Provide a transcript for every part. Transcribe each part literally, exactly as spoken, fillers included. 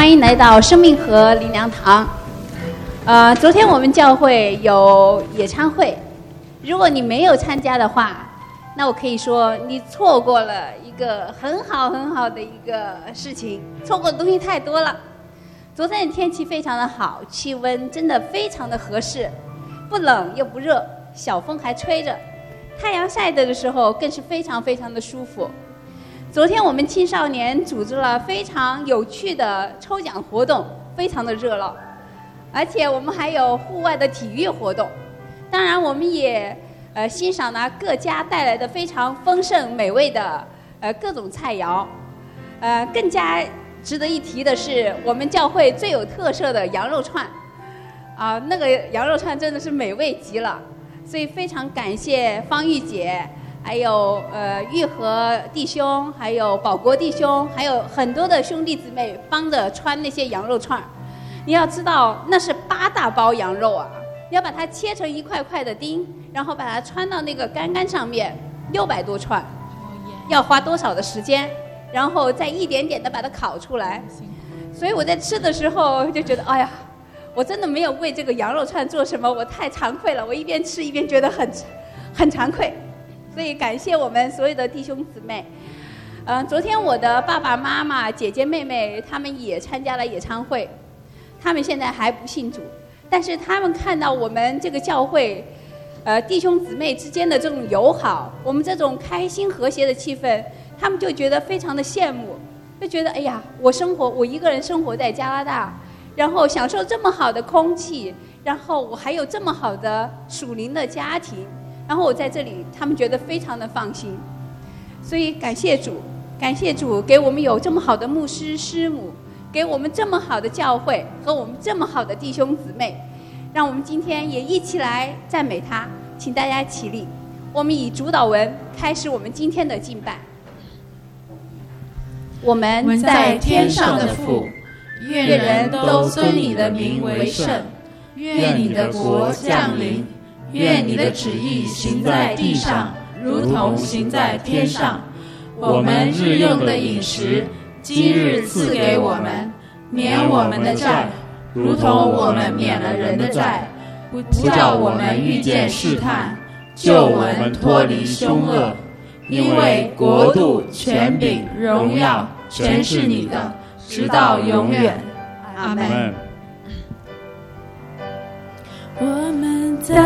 欢迎来到生命河灵粮堂。呃，昨天我们教会有野餐会，如果你没有参加的话，那我可以说你错过了一个很好很好的一个事情，错过的东西太多了。昨天的天气非常的好，气温真的非常的合适，不冷又不热，小风还吹着，太阳晒着的时候更是非常非常的舒服。昨天我们青少年组织了非常有趣的抽奖活动，非常的热闹，而且我们还有户外的体育活动。当然我们也呃欣赏了各家带来的非常丰盛美味的呃各种菜肴。呃更加值得一提的是我们教会最有特色的羊肉串啊、呃、那个羊肉串真的是美味极了，所以非常感谢方玉姐，还有呃玉和弟兄，还有保国弟兄，还有很多的兄弟姊妹帮着穿那些羊肉串。你要知道那是八大包羊肉啊，你要把它切成一块块的丁，然后把它穿到那个杆杆上面，六百多串，要花多少的时间，然后再一点点的把它烤出来。所以我在吃的时候就觉得，哎呀，我真的没有为这个羊肉串做什么，我太惭愧了。我一边吃一边觉得很很惭愧。所以感谢我们所有的弟兄姊妹。嗯、呃，昨天我的爸爸妈妈、姐姐妹妹他们也参加了野餐会，他们现在还不信主，但是他们看到我们这个教会，呃，弟兄姊妹之间的这种友好，我们这种开心和谐的气氛，他们就觉得非常的羡慕，就觉得哎呀，我生活，我一个人生活在加拿大，然后享受这么好的空气，然后我还有这么好的属灵的家庭。然后我在这里，他们觉得非常的放心，所以感谢主，感谢主给我们有这么好的牧师师母，给我们这么好的教会和我们这么好的弟兄姊妹，让我们今天也一起来赞美他。请大家起立，我们以主祷文开始我们今天的敬拜。我们在天上的父， 愿人都尊你的名为圣，愿你的国降临，愿你的旨意行在地上，如同行在天上。我们日用的饮食，今日赐给我们，免我们的债，如同我们免了人的债，不叫我们遇见试探，救我们脱离凶恶。因为国度、权柄、荣耀，全是你的，直到永远。阿们。我们在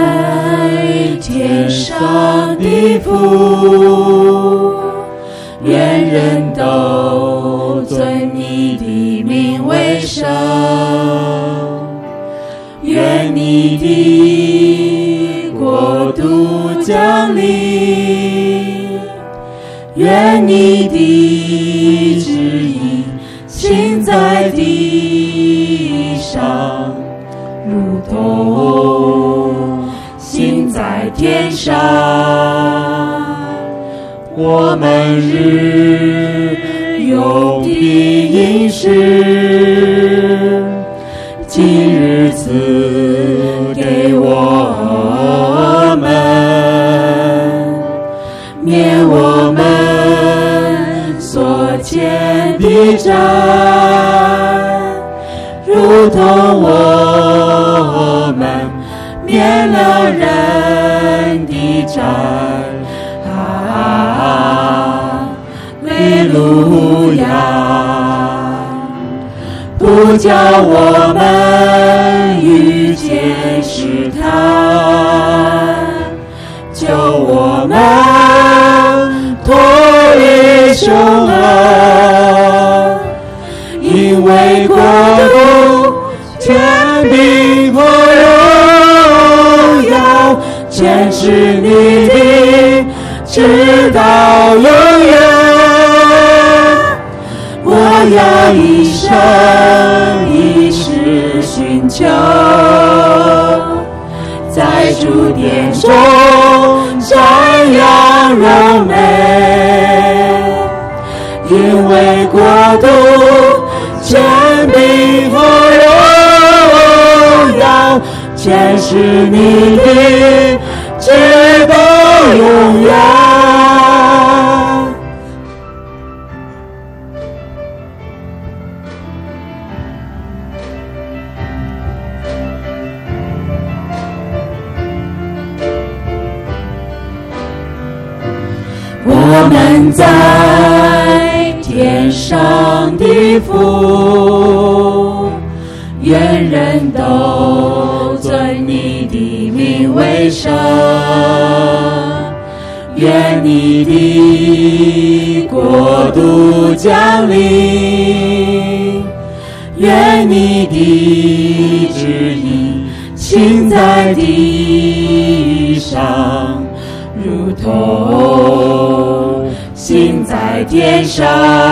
天上的父，愿人都尊你的名为圣，愿你的国度降临，愿你的旨意行在地上，如同行在天上。我们日用的饮食，今日赐给我们，免我们所欠的债，如同我们免了人的债。哈利路亚！不叫我们遇见试探，救我们脱离凶恶。因为国度、权柄和荣耀，全是你的，直到永远。我要一生一世寻求，在主殿中瞻仰荣美。因为国度、权柄和荣耀，全是你的，直到永远。 我们在天上的父，愿人都尊你的名为圣，愿你的国度降临，愿你的旨意行在地上，如同行在天上。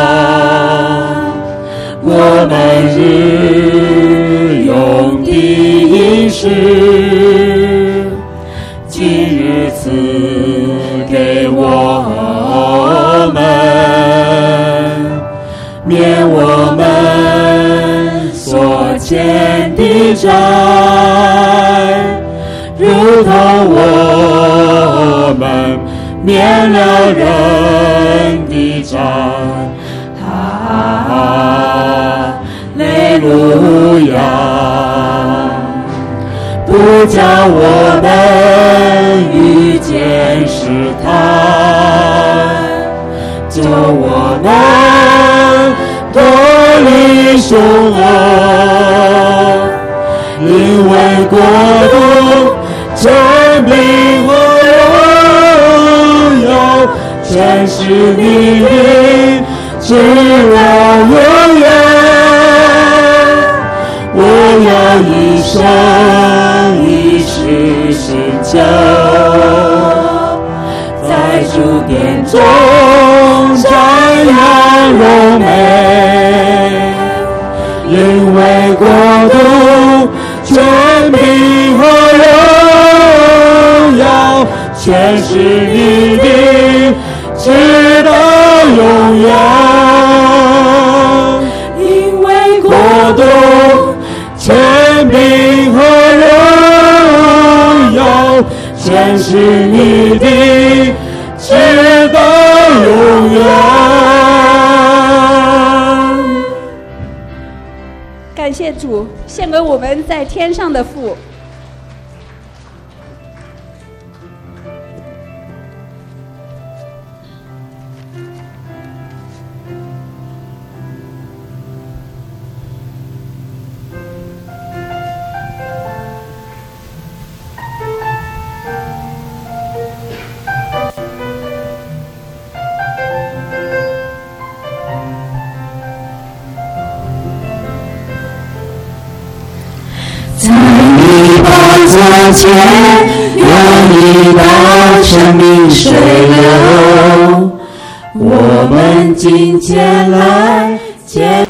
我们日用的饮食，今日赐给我们，免我们所欠的债，如同我们免了人的债。哈利路亚！不叫我们遇见试探，救我们脱离凶恶，因为国度、权柄和荣耀，全是你的，直到永远。我要一生一世寻求，在主殿中瞻仰荣美，因为国度、权柄和荣耀，全是你的，直到永远。因为国度、权柄和荣耀，全是你的，直到永远。 感谢主，献给我们在天上的父。 前有一道生命水流，我们今天来见。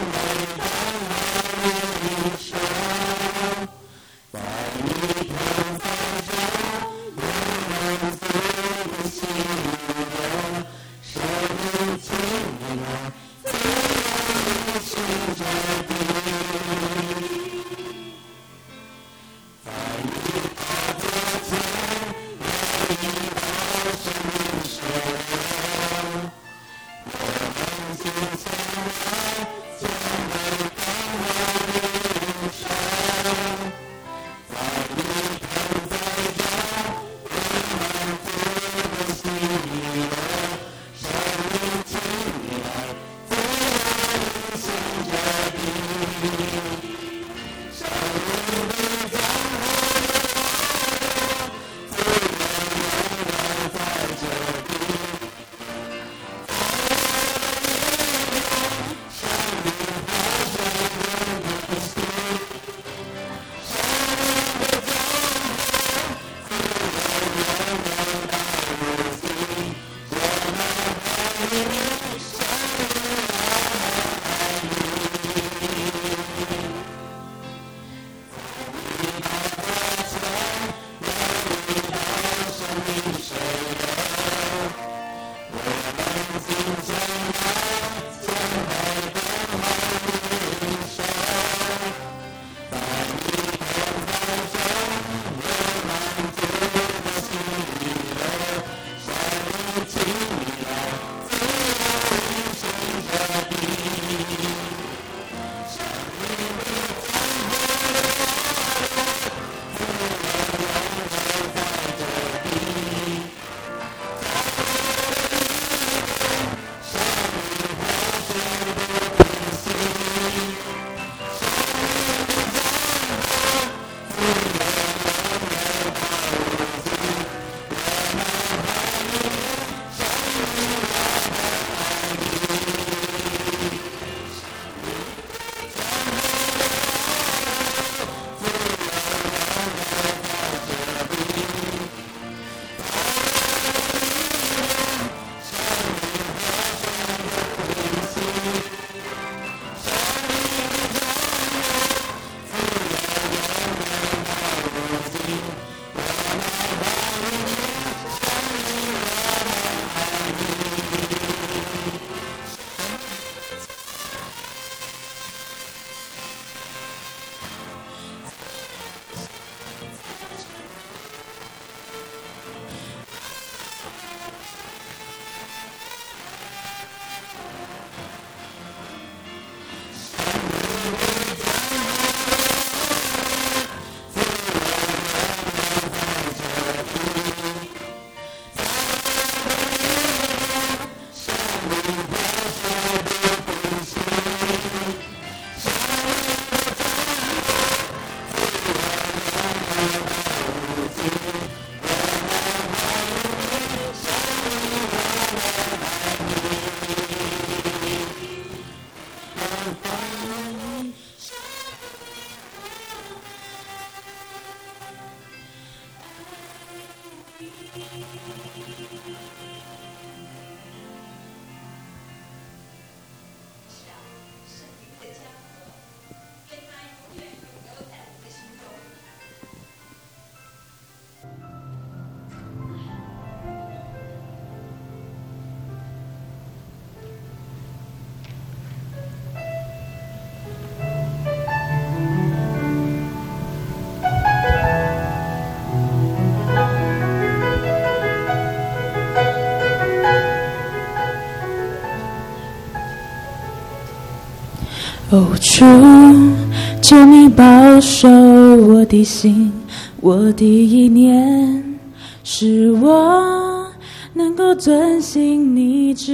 哦，主，求你保守我的心，我的意念，使我能够遵行你旨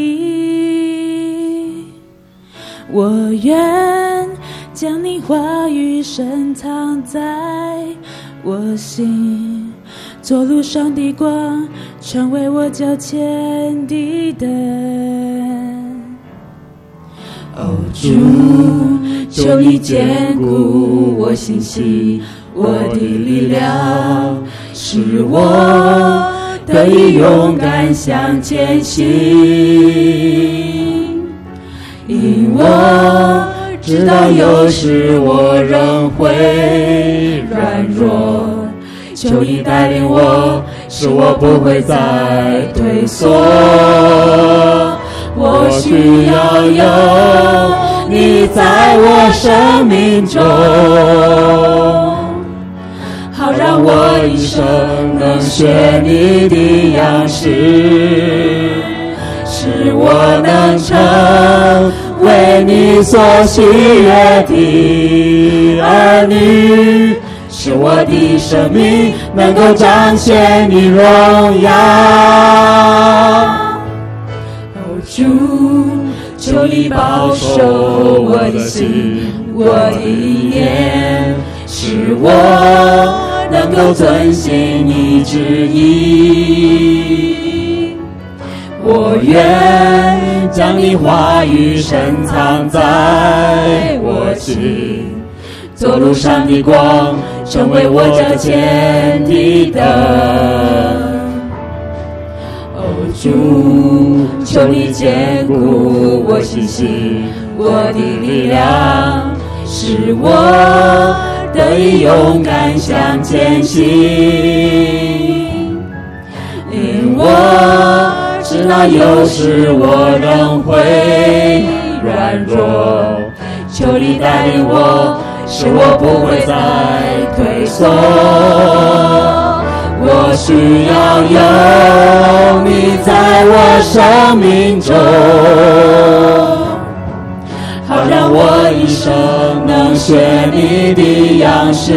意。我愿将你话语深藏在我心，做路上的光，成为我脚前的灯。哦，主，求你坚固我心系，我的力量，使我得以勇敢向前行。因我知道有时我仍会软弱，求你带领我，使我不会再退缩。我需要有你在我生命中，好让我一生能学你的样式，使我能成为你所喜悦的儿女，使我的生命能够彰显你荣耀。主，求你保守我的心，我的意念，使我能够遵行你旨意。我愿将你话语深藏在我心，做路上的光，成为我脚前的灯。主，求你坚固我心系，我的力量，使我得以勇敢向前行。因我知道有时我仍会软弱，求你带领我，使我不会再退缩。我需要有你在我生命中，好让我一生能学你的样式，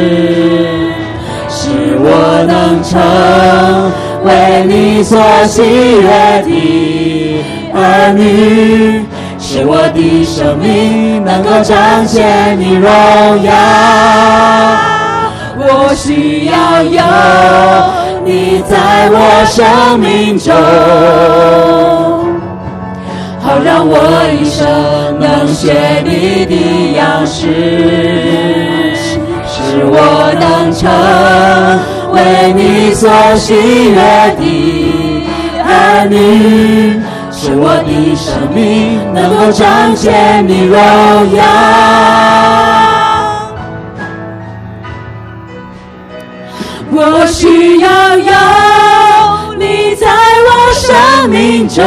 使我能成为你所喜悦的儿女，使我的生命能够彰显你荣耀。我需要有你在我生命中，好让我一生能学你的样式，使我能成为你所喜悦的儿女，使我的生命能够彰显你荣耀。我需要有你在我生命中，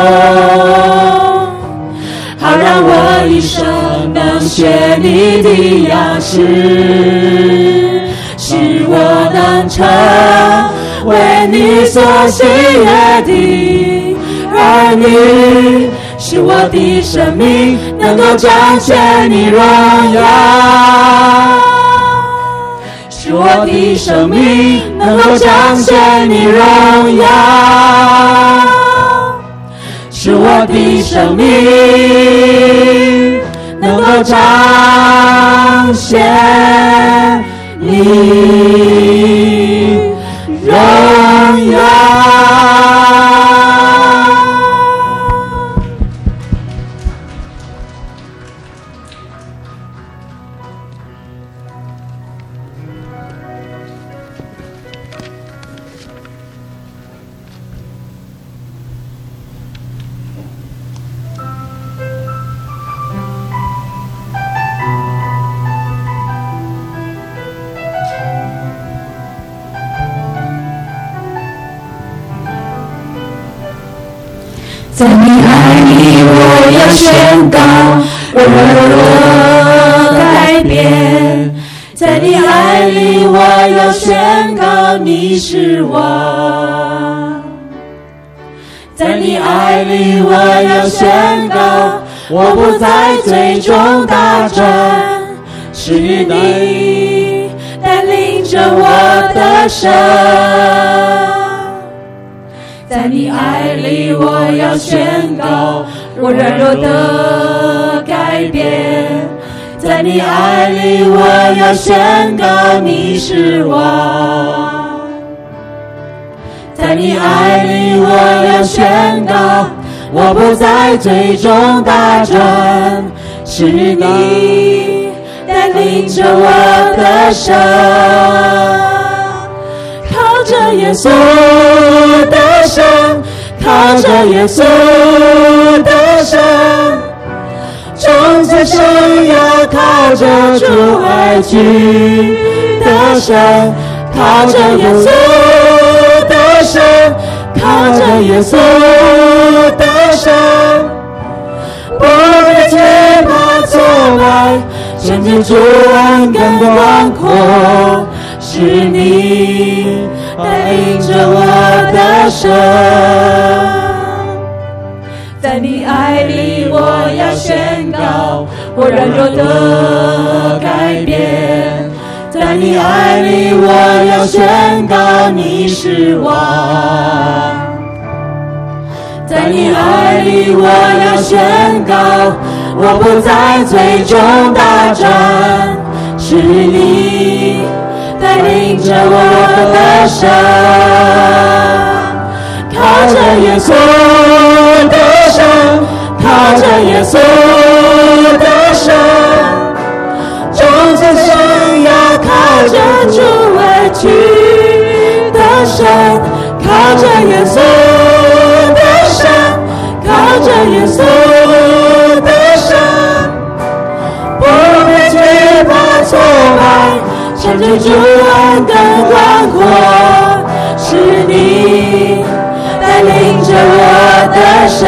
好让我一生能学你的样式，使我能成为你所喜悦的儿女，使我的生命能够彰显你荣耀，使我的生命能够彰显你荣耀，使我的生命能够彰显你荣耀。 我要宣告我的改变，在你爱里我要宣告你是王，在你爱里我要宣告我不再最终打转，是你带领着我的生，在你爱里我要宣告我软弱的改变，在你爱里我要宣告你是王，在你爱里我要宣告我不再最终打转，是你带领着我的生，靠着耶稣的生，靠着耶稣的生，终此生要靠着主爱去的生，靠着耶稣的生，靠着耶稣的生，不会惧怕挫败，甚至主恩更广阔，是你带领着我的生，在你爱里我要宣告我软弱的改变，在你爱里我要宣告你是王，在你爱里我要宣告我不再最终打转，是你带领着我的生，靠着耶稣的生，靠着耶稣的生，终此生要靠着主而去的生，靠着耶稣的生，靠着耶稣的生，不会惧怕挫败，甚至主恩更广阔，是你带领着我的生，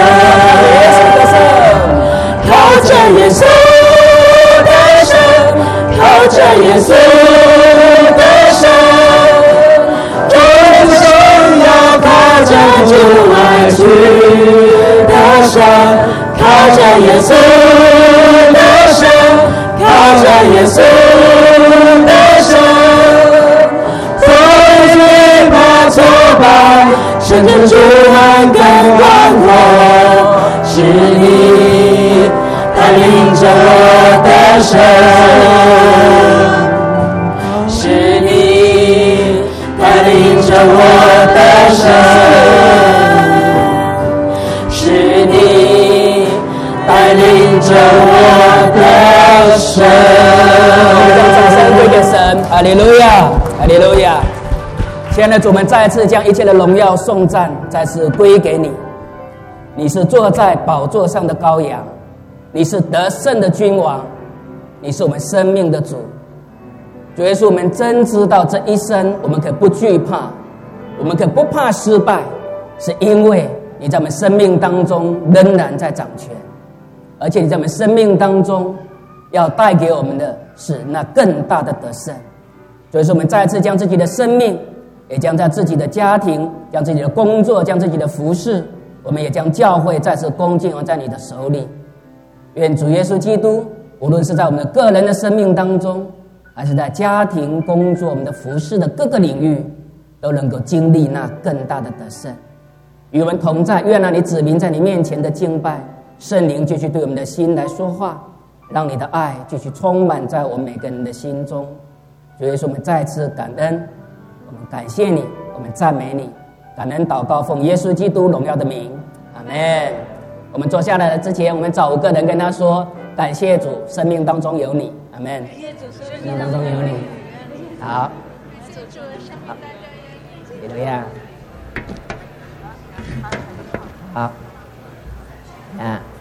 靠着耶稣的生，靠着耶稣的生，终生要靠着主而去的生，靠着耶稣的生，靠着耶稣的生，不会惧怕挫败，甚至主恩更广阔，是你带领着我的生，是你带领着我的生，是你带领着我的生。 让掌声归给神，哈利路亚，哈利路亚。亲爱的主，我们再次将一切的荣耀颂赞再次归给你。你是坐在宝座上的羔羊，你是得胜的君王，你是我们生命的主。主耶稣，我们真知道这一生我们可不惧怕，我们可不怕失败，是因为你在我们生命当中仍然在掌权，而且你在我们生命当中要带给我们的是那更大的得胜。所以说我们再次将自己的生命，也将在自己的家庭，将自己的工作，将自己的服事，我们也将教会再次恭敬在你的手里。愿主耶稣基督无论是在我们的个人的生命当中，还是在家庭工作我们的服事的各个领域，都能够经历那更大的得胜。与我们同在，愿让你子民在你面前的敬拜，圣灵继续对我们的心来说话，让你的爱继续充满在我们每个人的心中。主耶稣，我们再次感恩，我们感谢你，我们赞美你，感恩祷告奉耶稣基督荣耀的名，阿们。我们坐下来之前，我们找五个人跟他说，感谢主，生命当中有你，阿们。感谢主，生命当中有你。好，好，怎么样？好，啊。